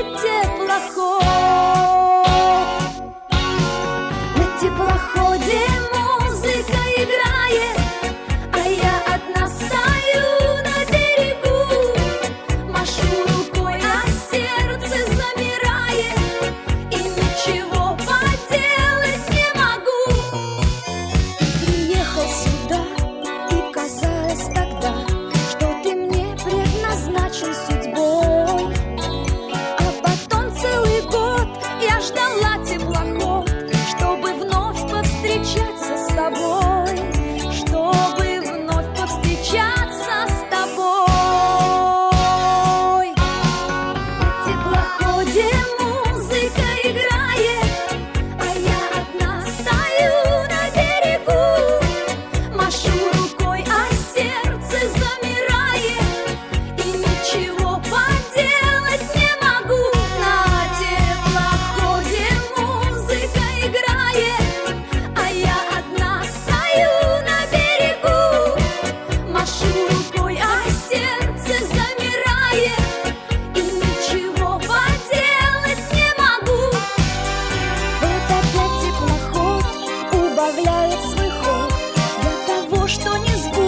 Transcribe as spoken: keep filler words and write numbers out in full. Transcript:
теплоход. На теплоходе музыка играет, а я одна стою на берегу, машу рукой, а сердце замирает, и ничего поделать не могу. Ты приехал сюда, и казалось тогда, что ты мне предназначен судьбой. А потом целый год я ждала теплоход, чтобы вновь повстречаться с тобой, чтобы вновь повстречаться с тобой. На теплоходе музыка играет, а я одна стою на берегу, машу рукой, а сердце замирает, и ничего поделать не могу. На теплоходе музыка играет, а я одна стою на берегу, машу рукой, а сердце замирает, и ничего поделать не могу. Вот опять теплоход убавляет свой ход, для того, что не сбудется